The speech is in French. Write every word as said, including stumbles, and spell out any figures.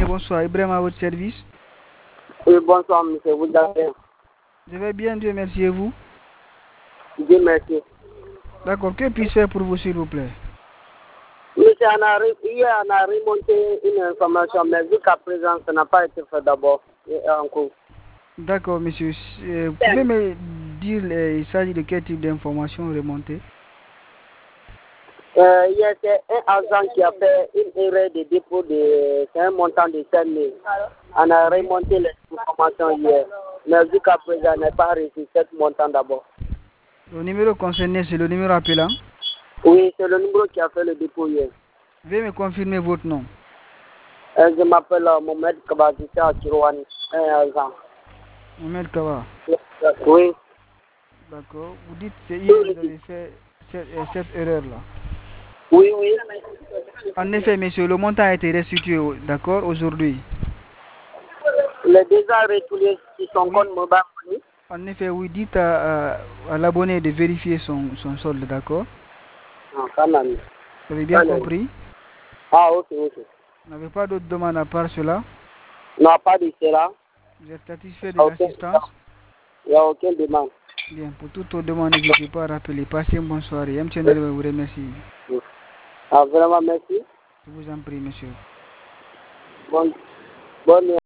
bonsoir. Ibrahim à votre service. Oui, bonsoir, monsieur. Vous allez? Je vais bien, Dieu merci. Et vous? Dieu merci. D'accord. Que puis-je faire pour vous, s'il vous plaît? Monsieur, on a, hier, on a remonté une information, mais jusqu'à présent, ça n'a pas été fait d'abord. En cours. D'accord, monsieur. Euh, vous pouvez me dire, euh, il s'agit de quel type d'information remontée? Euh, hier, c'est un agent qui a fait une erreur de dépôt de c'est un montant de cinq mille. On a remonté les informations hier, mais jusqu'à présent, on n'a pas reçu cet montant d'abord. Le numéro concerné, c'est le numéro appelant? Oui, c'est le numéro qui a fait le dépôt hier. Veuillez me confirmer votre nom. Euh, je m'appelle euh, Mohamed Kabadissa Kirouani, un agent. Mohamed Kawa. Oui. D'accord. Vous dites que hier vous avez fait cette, euh, cette erreur-là. Oui, oui. En effet, monsieur, le montant a été restitué, d'accord, aujourd'hui. Les déjà retournés qui sont Oui. contre Mobile Money. En effet, oui, dites à, à, à l'abonné de vérifier son, son solde, d'accord? Ah, quand même. Vous avez bien Allez. compris? Ah, ok, ok. Vous n'avez pas d'autres demandes à part cela? Non, pas de cela. Vous êtes satisfait de Ok. l'assistance? Il n'y a aucune demande. Bien, pour toutes vos demandes, n'hésitez pas à rappeler. Passez une bonne soirée. M. Tiendel vous remercie. Ah, vraiment, merci. Je vous en prie, monsieur. Bonne, bonne